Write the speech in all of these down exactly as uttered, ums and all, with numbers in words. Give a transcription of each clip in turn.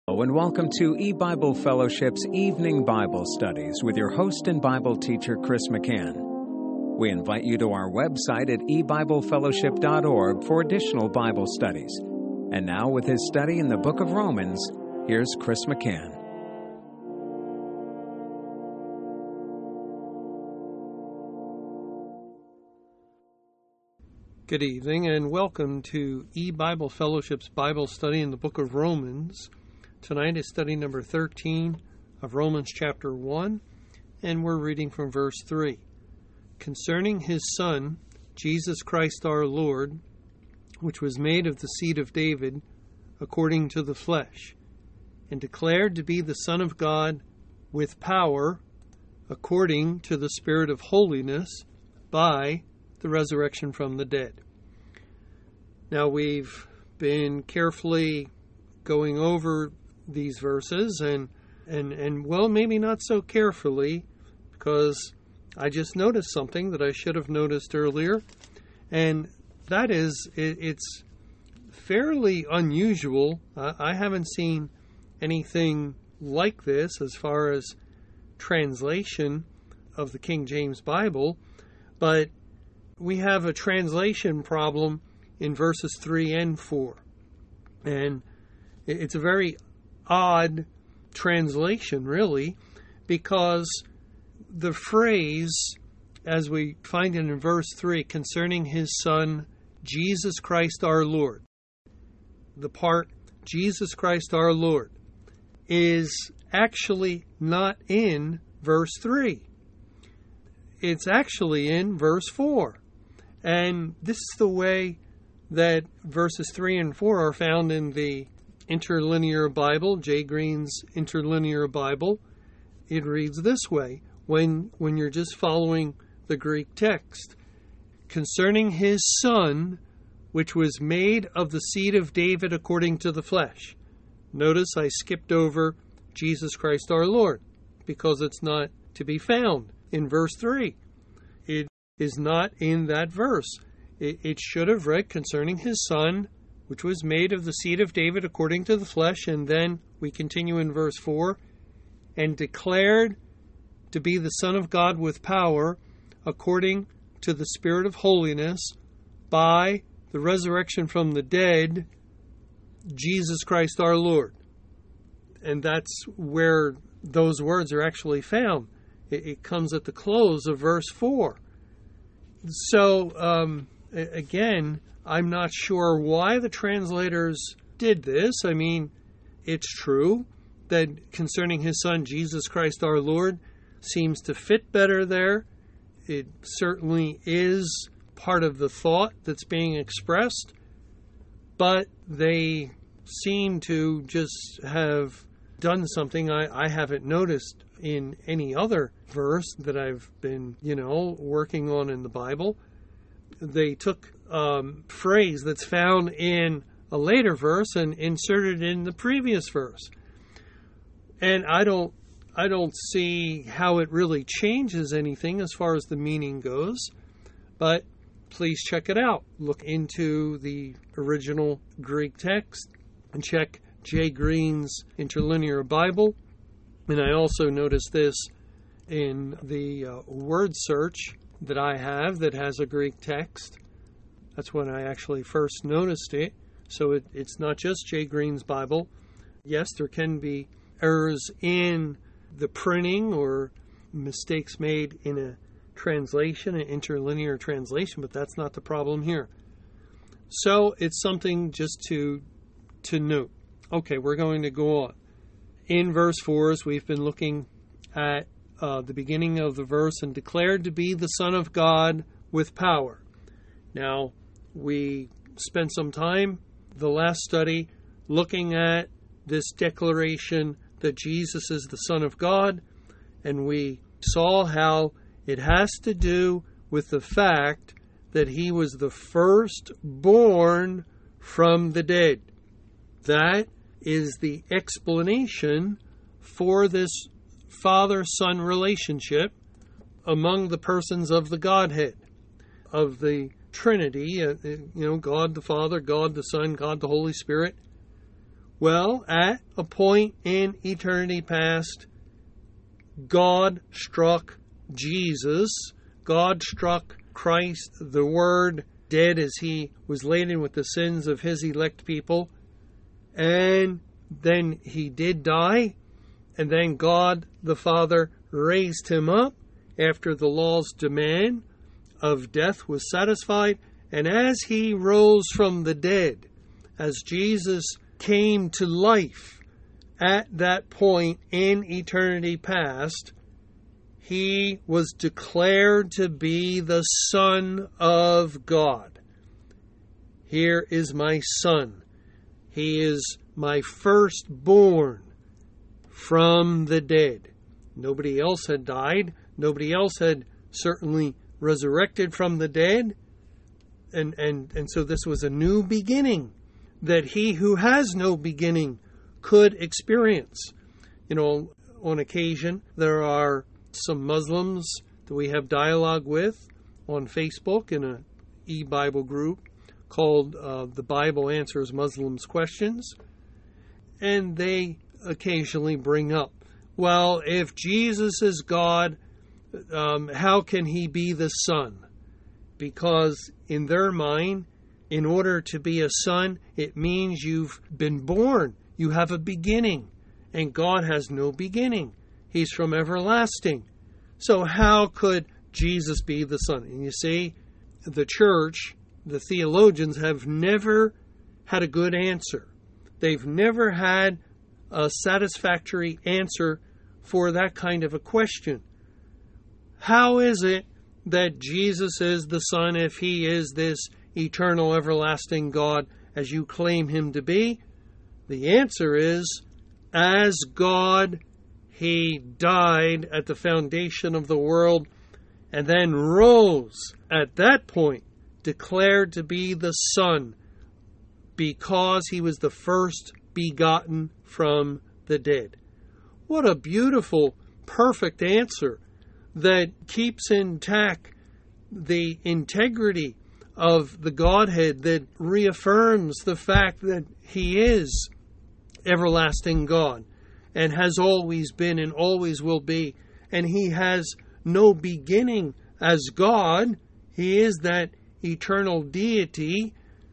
Hello and welcome to eBible Fellowship's Evening Bible Studies with your host and Bible teacher, Chris McCann. We invite you to our website at e bible fellowship dot org for additional Bible studies. And now with his study in the book of Romans, here's Chris McCann. Good evening and welcome to eBible Fellowship's Bible study in the book of Romans. Tonight is study number thirteen of Romans chapter one, and we're reading from verse three. Concerning his Son, Jesus Christ our Lord, which was made of the seed of David, according to the flesh, and declared to be the Son of God with power, according to the Spirit of holiness, by the resurrection from the dead. Now we've been carefully going over these verses and, and, and well, maybe not so carefully, because I just noticed something that I should have noticed earlier, and that is it, it's fairly unusual. Uh, I haven't seen anything like this as far as translation of the King James Bible, but we have a translation problem in verses three and four. And it's a very odd translation, really, because the phrase, as we find it in verse three, concerning his Son, Jesus Christ our Lord, the part, Jesus Christ our Lord, is actually not in verse three. It's actually in verse four. And this is the way that verses three and four are found in the Interlinear Bible, Jay Green's Interlinear Bible. It reads this way, when, when you're just following the Greek text. Concerning his Son, which was made of the seed of David according to the flesh. Notice I skipped over Jesus Christ our Lord, because it's not to be found in verse three. It is not in that verse. It, it should have read concerning his Son, which was made of the seed of David according to the flesh, and then we continue in verse four, and declared to be the Son of God with power, according to the Spirit of holiness, by the resurrection from the dead, Jesus Christ our Lord. And that's where those words are actually found. It, it comes at the close of verse four. So, um, again, I'm not sure why the translators did this. I mean, it's true that concerning his Son, Jesus Christ our Lord, seems to fit better there. It certainly is part of the thought that's being expressed, but they seem to just have done something I, I haven't noticed in any other verse that I've been, you know, working on in the Bible. They took a um, phrase that's found in a later verse and inserted it in the previous verse. And I don't I don't see how it really changes anything as far as the meaning goes, but please check it out. Look into the original Greek text and check Jay Green's Interlinear Bible. And I also noticed this in the uh, word search that I have that has a Greek text. That's when I actually first noticed it. So it, it's not just Jay Green's Bible. Yes, there can be errors in the printing or mistakes made in a translation, an interlinear translation, but that's not the problem here. So it's something just to to note. Okay, we're going to go on. In verse four, as we've been looking at uh, the beginning of the verse, and declared to be the Son of God with power. Now, we spent some time, the last study, looking at this declaration that Jesus is the Son of God, and we saw how it has to do with the fact that he was the firstborn from the dead. That is the explanation for this father-son relationship among the persons of the Godhead, of the Trinity, uh, you know, God the Father, God the Son, God the Holy Spirit. Well, at a point in eternity past, God struck Jesus. God struck Christ, the Word, dead as he was laden with the sins of his elect people. And then he did die. And then God the Father raised him up after the law's demand of death was satisfied. And as he rose from the dead, as Jesus came to life at that point in eternity past, he was declared to be the Son of God. Here is my Son. He is my firstborn from the dead. Nobody else had died. Nobody else had certainly resurrected from the dead. And, and, and so this was a new beginning that he who has no beginning could experience. You know, on occasion, there are some Muslims that we have dialogue with on Facebook in an e-Bible group called uh, The Bible Answers Muslims Questions. And they occasionally bring up, well, if Jesus is God, um, how can he be the Son? Because in their mind, in order to be a son, it means you've been born. You have a beginning. And God has no beginning. He's from everlasting. So how could Jesus be the Son? And you see, the church, the theologians have never had a good answer. They've never had a satisfactory answer for that kind of a question. How is it that Jesus is the Son if he is this eternal, everlasting God as you claim him to be? The answer is, as God, he died at the foundation of the world and then rose at that point, declared to be the Son because he was the first begotten from the dead. What a beautiful, perfect answer that keeps intact the integrity of the Godhead, that reaffirms the fact that he is everlasting God and has always been and always will be. And he has no beginning as God. He is that eternal deity,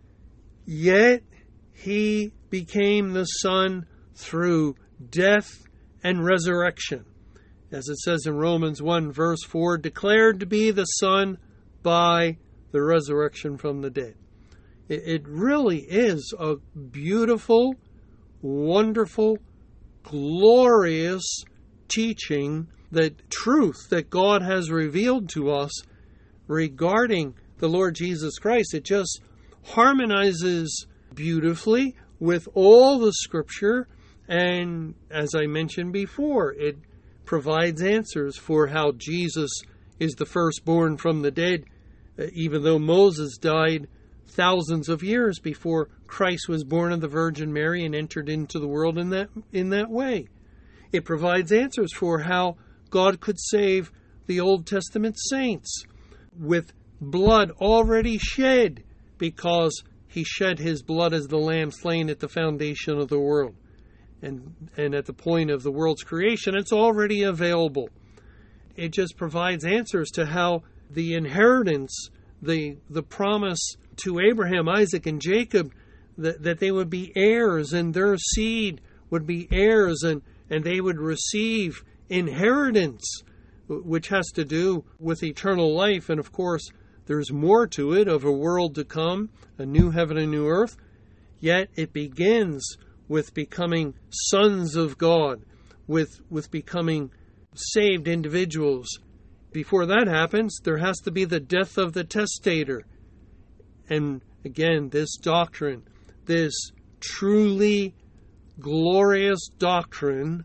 yet he became the Son through death and resurrection. As it says in Romans one, verse four, declared to be the Son by the resurrection from the dead. It really is a beautiful, wonderful, glorious teaching, that truth that God has revealed to us regarding the Lord Jesus Christ. It just harmonizes beautifully with all the Scripture, and as I mentioned before, it provides answers for how Jesus is the firstborn from the dead, even though Moses died thousands of years before Christ was born of the Virgin Mary and entered into the world in that in that way. It provides answers for how God could save the Old Testament saints with blood already shed, because he shed his blood as the lamb slain at the foundation of the world. And, and at the point of the world's creation, it's already available. It just provides answers to how the inheritance, the the promise to Abraham, Isaac, and Jacob, that, that they would be heirs and their seed would be heirs, and, and they would receive inheritance, which has to do with eternal life. And of course, there's more to it, of a world to come, a new heaven and new earth. Yet it begins with becoming sons of God, with with becoming saved individuals. Before that happens, there has to be the death of the testator. And again, this doctrine, this truly glorious doctrine,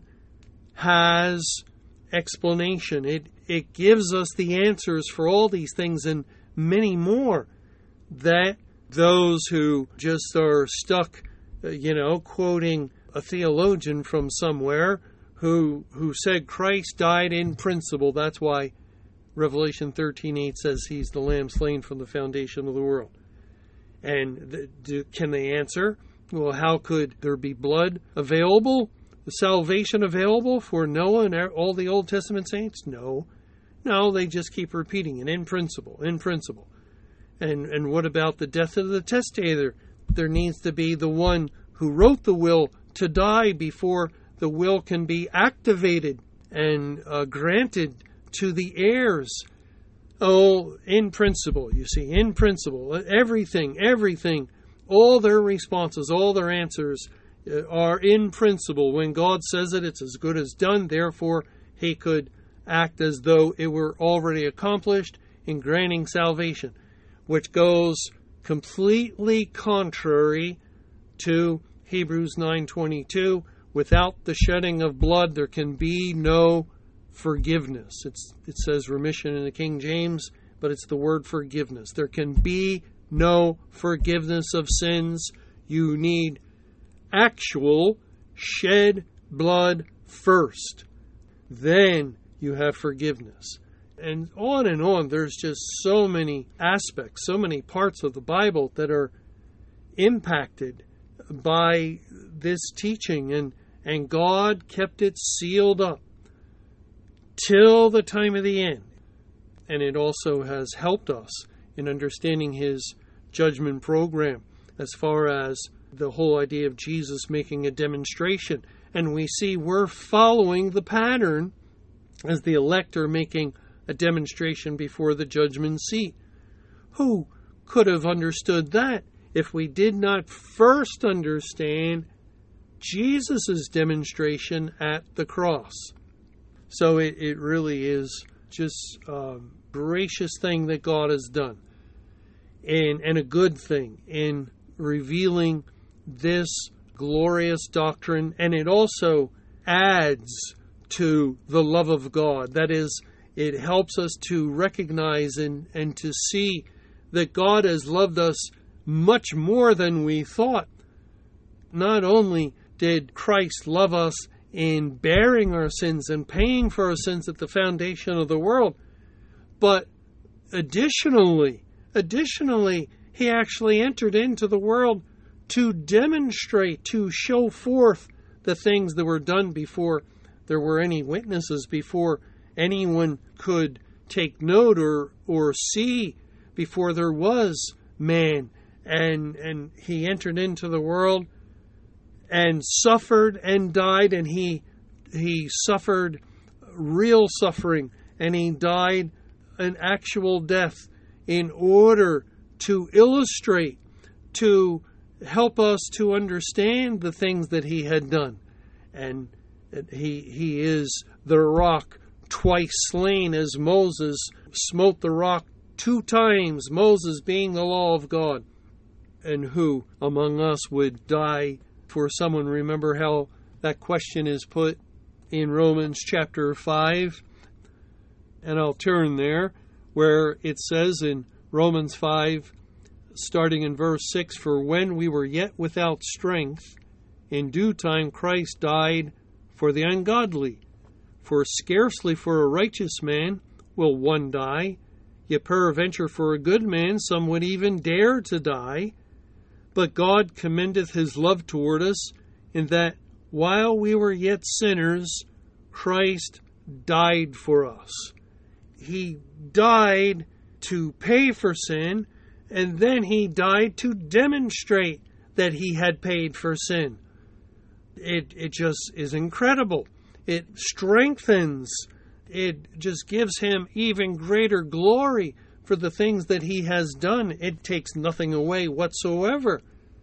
has explanation. It it gives us the answers for all these things and many more that those who just are stuck, you know, quoting a theologian from somewhere who who said Christ died in principle. That's why Revelation thirteen eight says he's the lamb slain from the foundation of the world. And the, do, can they answer? Well, how could there be blood available, salvation available for Noah and all the Old Testament saints? No. No, they just keep repeating it in principle, in principle. And and what about the death of the testator? There needs to be the one who wrote the will to die before the will can be activated and uh, granted to the heirs. Oh, in principle, you see, in principle, everything, everything, all their responses, all their answers are in principle. When God says it, it's as good as done. Therefore, he could act as though it were already accomplished in granting salvation, which goes completely contrary to Hebrews nine twenty-two. Without the shedding of blood, there can be no forgiveness. It's, it says remission in the King James, but it's the word forgiveness. There can be no forgiveness of sins. You need actual shed blood first. Then you have forgiveness. And on and on, there's just so many aspects, so many parts of the Bible that are impacted by this teaching, and, and God kept it sealed up till the time of the end. And it also has helped us in understanding his judgment program as far as the whole idea of Jesus making a demonstration. And we see we're following the pattern as the elect are making a demonstration before the judgment seat. Who could have understood that if we did not first understand Jesus' demonstration at the cross? So it, it really is just a gracious thing that God has done, and, and a good thing in revealing this glorious doctrine. And it also adds to the love of God. That is, it helps us to recognize and, and to see that God has loved us much more than we thought. Not only did Christ love us in bearing our sins and paying for our sins at the foundation of the world, but additionally, additionally, he actually entered into the world to demonstrate, to show forth the things that were done before there were any witnesses, before anyone could take note or or see, before there was man. And and he entered into the world and suffered and died, and he he suffered real suffering, and he died an actual death in order to illustrate, to help us to understand the things that he had done. And he he is the rock twice slain, as Moses smote the rock two times, Moses being the law of God. And who among us would die for someone? Remember how that question is put in Romans chapter five? And I'll turn there, where it says in Romans five, starting in verse six, "For when we were yet without strength, in due time Christ died for the ungodly. For scarcely for a righteous man will one die, yet peradventure for a good man some would even dare to die. But God commendeth his love toward us, in that while we were yet sinners, Christ died for us." He died to pay for sin, and then he died to demonstrate that he had paid for sin. It it just is incredible. It strengthens. It just gives him even greater glory for the things that he has done. It takes nothing away whatsoever,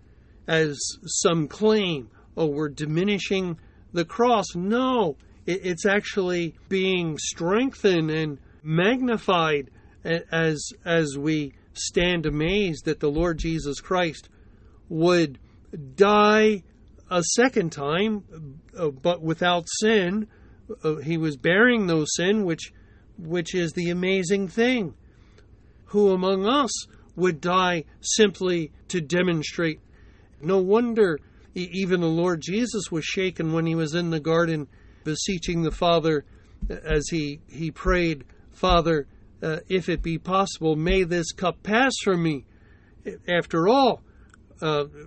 as some claim, oh, we're diminishing the cross. No, it, it's actually being strengthened and magnified as as we stand amazed that the Lord Jesus Christ would die a second time, uh, but without sin. Uh, he was bearing no sin, which which is the amazing thing. Who among us would die simply to demonstrate? No wonder even the Lord Jesus was shaken when he was in the garden beseeching the Father as he, he prayed, "Father, uh, if it be possible, may this cup pass from me." After all, uh,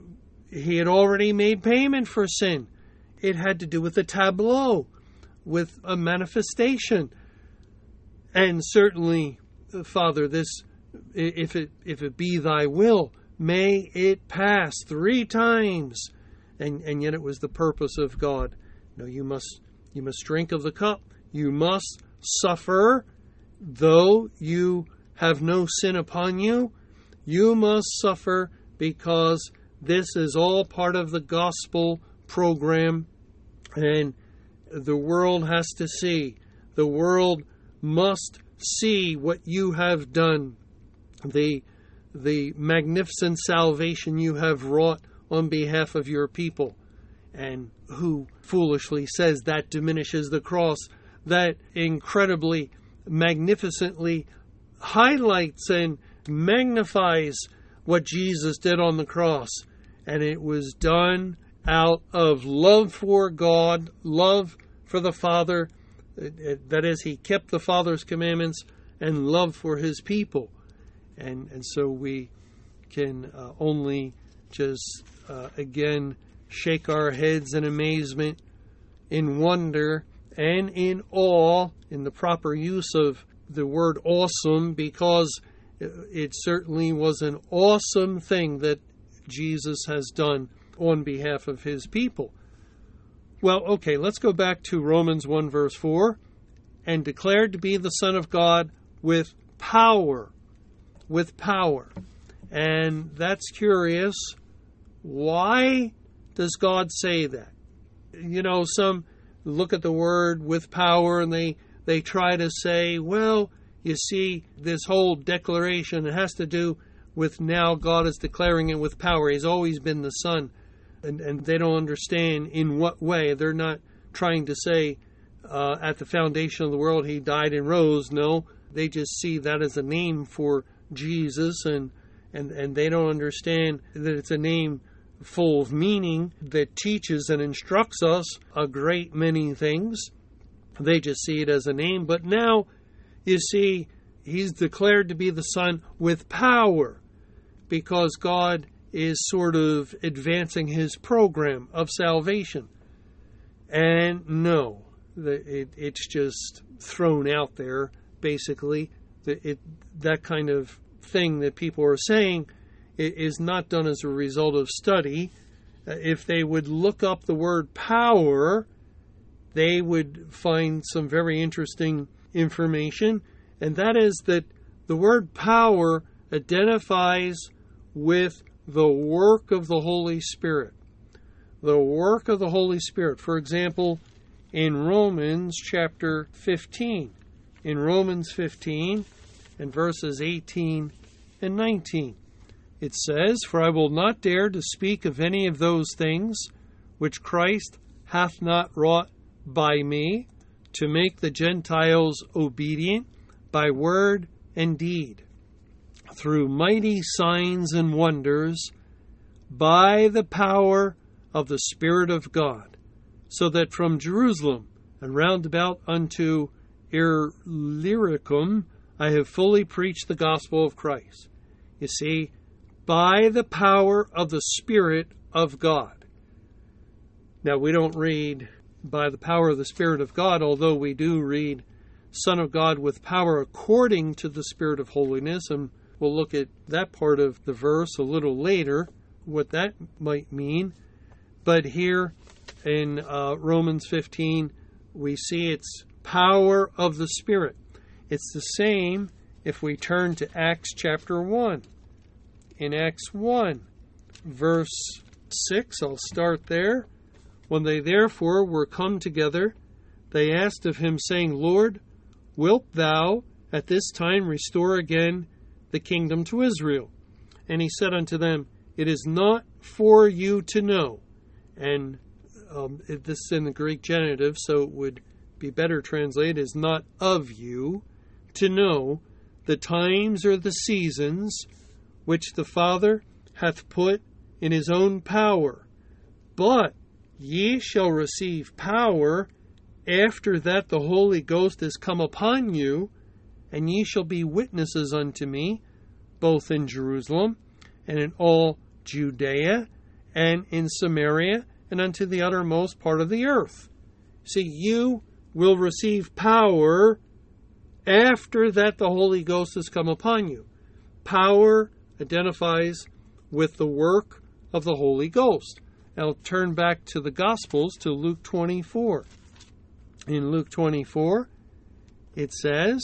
he had already made payment for sin. It had to do with a tableau, with a manifestation. And certainly, Father, this, if it if it be thy will, may it pass three times. And and yet it was the purpose of God. No, you must you must drink of the cup. You must suffer, though you have no sin upon you. You must suffer because this is all part of the gospel program, and the world has to see. The world must see what you have done, the the magnificent salvation you have wrought on behalf of your people. And who foolishly says that diminishes the cross? That incredibly, magnificently highlights and magnifies what Jesus did on the cross. And it was done out of love for God, love for the Father. That is, he kept the Father's commandments, and love for his people. And and so we can uh, only just, uh, again, shake our heads in amazement, in wonder, and in awe, in the proper use of the word awesome, because it certainly was an awesome thing that Jesus has done on behalf of his people. Well, okay, let's go back to Romans one verse four. And declared to be the Son of God with power. With power. And that's curious. Why does God say that? You know, some look at the word with power and they, they try to say, well, you see, this whole declaration, it has to do with now God is declaring it with power. He's always been the Son. And, and they don't understand in what way. They're not trying to say, uh, at the foundation of the world, he died and rose. No, they just see that as a name for Jesus, and, and, and they don't understand that it's a name full of meaning that teaches and instructs us a great many things. They just see it as a name. But now, you see, he's declared to be the Son with power, because God is sort of advancing his program of salvation. And no, it, it's just thrown out there, basically. It, it, that kind of thing that people are saying is not done as a result of study. If they would look up the word power, they would find some very interesting information. And that is that the word power identifies with the work of the Holy Spirit. The work of the Holy Spirit. For example, in Romans chapter fifteen. In Romans fifteen and verses eighteen and nineteen. It says, For I will not dare to speak of any of those things which Christ hath not wrought by me, to make the Gentiles obedient by word and deed, through mighty signs and wonders, by the power of the Spirit of God, so that from Jerusalem and round about unto Illyricum I have fully preached the gospel of Christ. You see, by the power of the Spirit of God. Now, we don't read by the power of the Spirit of God, although we do read Son of God with power according to the Spirit of holiness, and we'll look at that part of the verse a little later, what that might mean. But here in uh, Romans fifteen, we see it's power of the Spirit. It's the same if we turn to Acts chapter one. In Acts one, verse six, I'll start there. When they therefore were come together, they asked of him, saying, Lord, wilt thou at this time restore again the kingdom to Israel? And he said unto them, It is not for you to know. And um, this is in the Greek genitive, so it would be better translated, is not of you to know the times or the seasons which the Father hath put in his own power. But ye shall receive power after that the Holy Ghost is come upon you, and ye shall be witnesses unto me, both in Jerusalem and in all Judea and in Samaria, and unto the uttermost part of the earth. See, you will receive power after that the Holy Ghost has come upon you. Power identifies with the work of the Holy Ghost. Now turn back to the Gospels, to Luke twenty-four. In Luke twenty-four, it says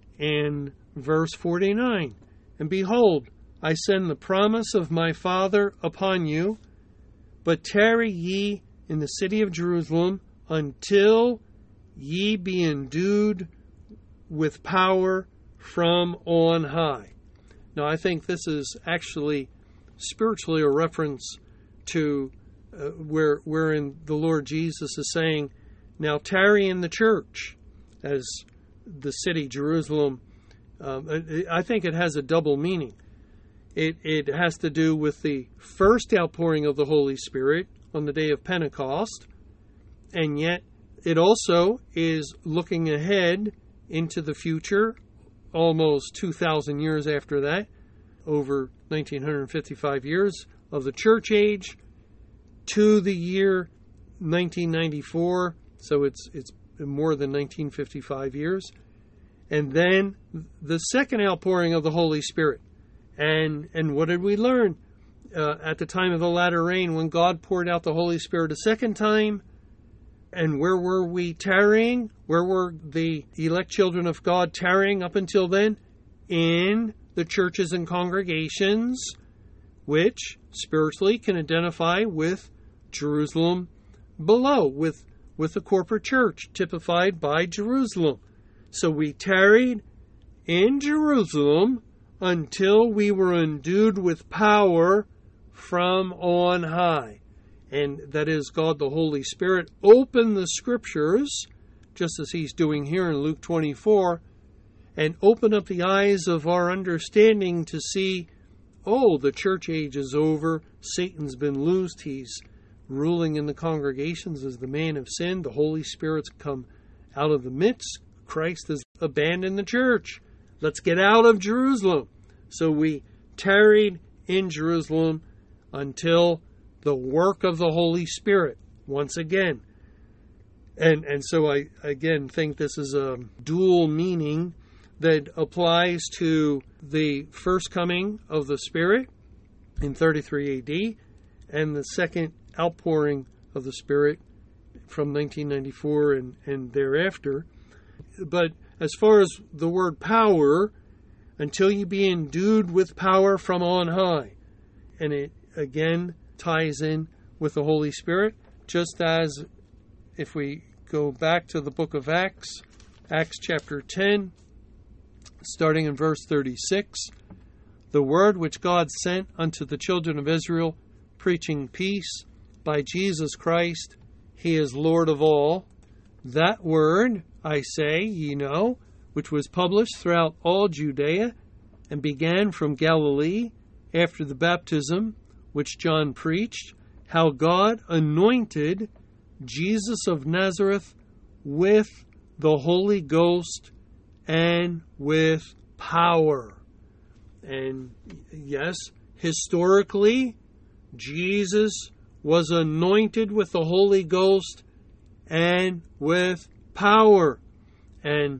in verse forty-nine, And behold, I send the promise of my Father upon you, but tarry ye in the city of Jerusalem until ye be endued with power from on high. Now, I think this is actually spiritually a reference to uh, where wherein the Lord Jesus is saying, now tarry in the church, as the city Jerusalem. Um, I think it has a double meaning. It, it has to do with the first outpouring of the Holy Spirit on the day of Pentecost, and yet it also is looking ahead into the future, almost two thousand years after that, over nineteen fifty-five years of the church age, to the year nineteen ninety-four, so it's it's more than nineteen fifty-five years, and then the second outpouring of the Holy Spirit. And and what did we learn uh, at the time of the latter rain, when God poured out the Holy Spirit a second time? And where were we tarrying? Where were the elect children of God tarrying up until then? In the churches and congregations, which spiritually can identify with Jerusalem below, with, with the corporate church, typified by Jerusalem. So we tarried in Jerusalem until we were endued with power from on high. And that is, God the Holy Spirit opened the Scriptures, just as He's doing here in Luke twenty-four, and open up the eyes of our understanding to see, oh, the church age is over, Satan's been loosed, he's ruling in the congregations as the man of sin, the Holy Spirit's come out of the midst, Christ has abandoned the church. Let's get out of Jerusalem. So we tarried in Jerusalem until the work of the Holy Spirit, once again. And and so I, again, think this is a dual meaning that applies to the first coming of the Spirit in thirty-three A D and the second outpouring of the Spirit from nineteen ninety-four and, and thereafter. But as far as the word power, until you be endued with power from on high. And it, again, ties in with the Holy Spirit, just as if we go back to the book of Acts, Acts chapter ten, starting in verse thirty-six, the word which God sent unto the children of Israel, preaching peace by Jesus Christ, He is Lord of all. That word, I say, ye know, which was published throughout all Judea, and began from Galilee after the baptism which John preached, how God anointed Jesus of Nazareth with the Holy Ghost and with power. And yes, historically, Jesus was anointed with the Holy Ghost and with power. And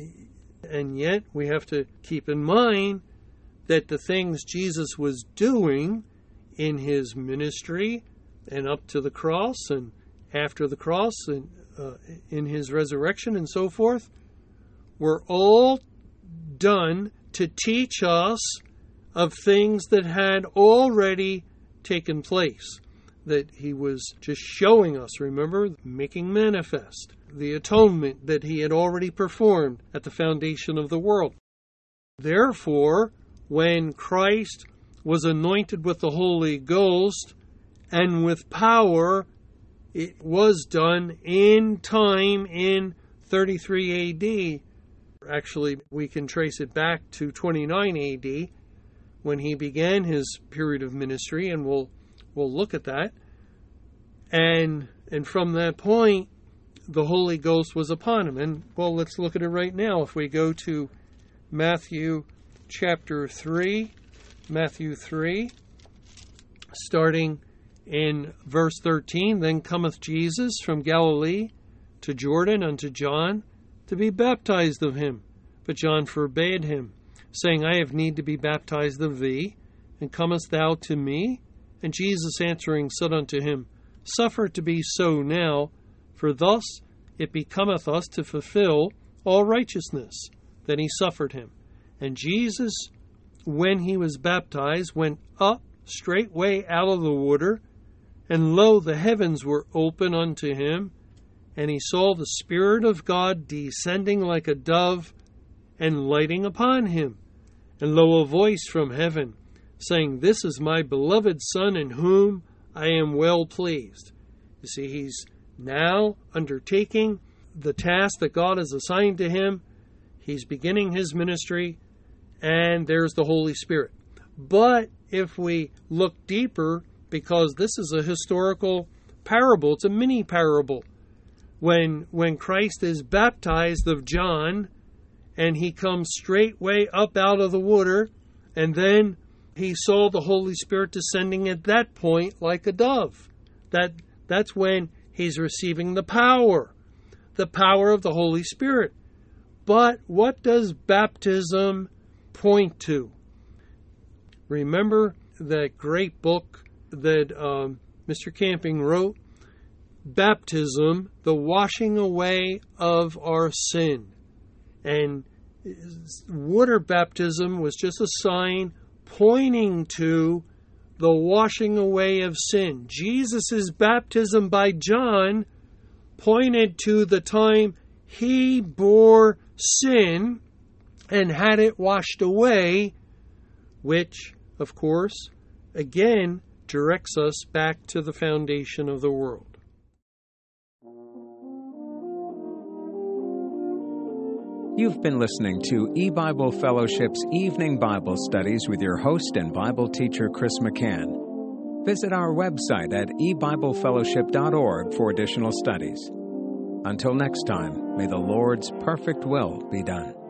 and yet we have to keep in mind that the things Jesus was doing in his ministry and up to the cross and after the cross and uh, in his resurrection and so forth were all done to teach us of things that had already taken place, that he was just showing us, remember, making manifest the atonement that he had already performed at the foundation of the world. Therefore, when Christ was anointed with the Holy Ghost and with power, it was done in time in thirty-three A D. Actually, we can trace it back to twenty-nine A D when he began his period of ministry, and we'll we'll look at that. And and from that point, the Holy Ghost was upon him. And, well, let's look at it right now. If we go to Matthew chapter three, Matthew three, starting In verse thirteen, then cometh Jesus from Galilee to Jordan unto John to be baptized of him. But John forbade him, saying, I have need to be baptized of thee, and comest thou to me? And Jesus answering said unto him, Suffer it to be so now, for thus it becometh us to fulfill all righteousness. Then he suffered him. And Jesus, when he was baptized, went up straightway out of the water, and lo, the heavens were open unto him, and he saw the Spirit of God descending like a dove, and lighting upon him. And lo, a voice from heaven, saying, This is my beloved Son, in whom I am well pleased. You see, he's now undertaking the task that God has assigned to him. He's beginning his ministry, and there's the Holy Spirit. But if we look deeper, because this is a historical parable, it's a mini parable. When, when Christ is baptized of John, and he comes straightway up out of the water, and then he saw the Holy Spirit descending at that point like a dove. That, that's when he's receiving the power, the power of the Holy Spirit. But what does baptism point to? Remember that great book that um, Mister Camping wrote? Baptism, the washing away of our sin. And water baptism was just a sign pointing to the washing away of sin. Jesus' baptism by John pointed to the time he bore sin and had it washed away, which, of course, again directs us back to the foundation of the world. You've been listening to E-Bible Fellowship's Evening Bible Studies with your host and Bible teacher, Chris McCann. Visit our website at e bible fellowship dot org for additional studies. Until next time, may the Lord's perfect will be done.